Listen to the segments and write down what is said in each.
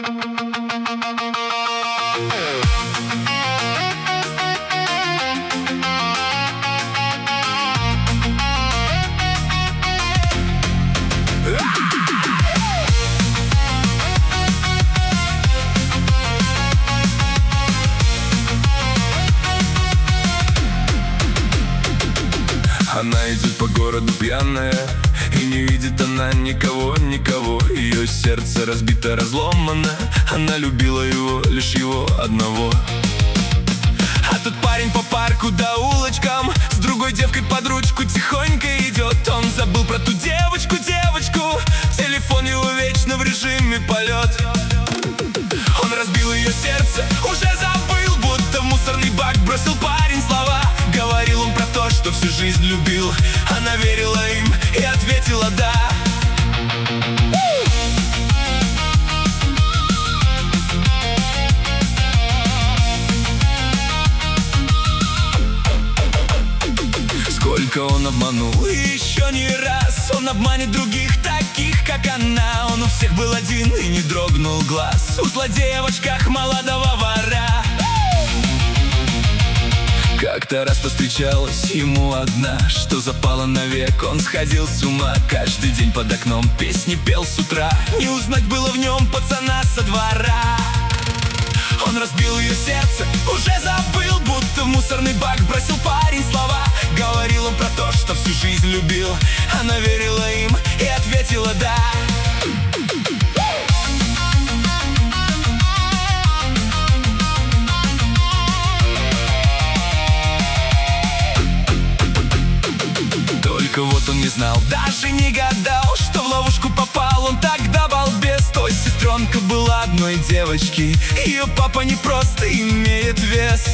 Она идет по городу пьяная, и не видит она никого. Ее сердце разбито, разломано. Она любила его, лишь его одного. А тут парень по парку да улочкам с другой девкой под ручку тихонько идет. Он забыл про ту девочку. Телефон его вечно в режиме полет. Он разбил ее сердце, уже забыл, будто в мусорный бак бросил парень слова. Говорил он про то, что всю жизнь любил. Она верила им и ответила «да». Сколько он обманул, и еще не раз он обманет других, таких как она. Он у всех был один и не дрогнул глаз. У злодея в очках молодого вора. Как-то раз повстречалась ему одна, что запала навек. Он сходил с ума, каждый день под окном песни пел с утра. Не узнать было в нем пацана со двора. Он разбил ее сердце, уже забыл, будто в мусорный бак бросил парень слова. Говорил он про то, что всю жизнь любил. Она верила им и ответила «да». Только вот он не знал, даже не гадал, что в ловушку попал он тогда, балбес. Той сестренка была одной девочки, ее папа не просто имеет вес.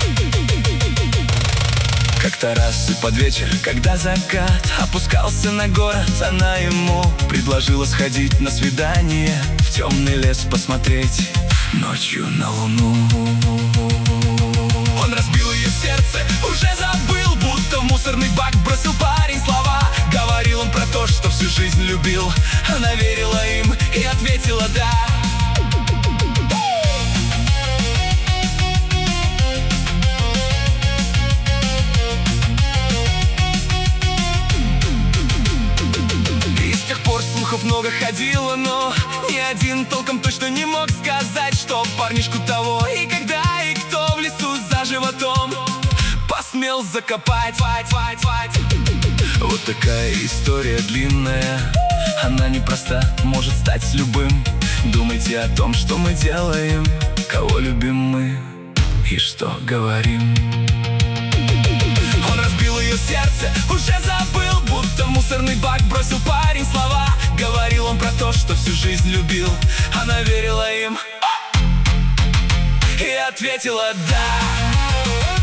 Как-то раз и под вечер, когда закат опускался на город, она ему предложила сходить на свидание, в темный лес посмотреть ночью на луну. Он разбил ее сердце, уже забыл, будто в мусорный бак бросил парень слова. Говорил он про то, что всю жизнь любил. Она верила им и ответила «да». И с тех пор слухов много ходило, но ни один толком точно не мог сказать, что парнишку того и когда, и кто в лесу за животом посмел закопать. Вот такая история длинная, она непроста, может стать с любым. Думайте о том, что мы делаем, кого любим мы и что говорим. Он разбил ее сердце, уже забыл, будто в мусорный бак бросил парень слова. Говорил он про то, что всю жизнь любил. Она верила им и ответила «да».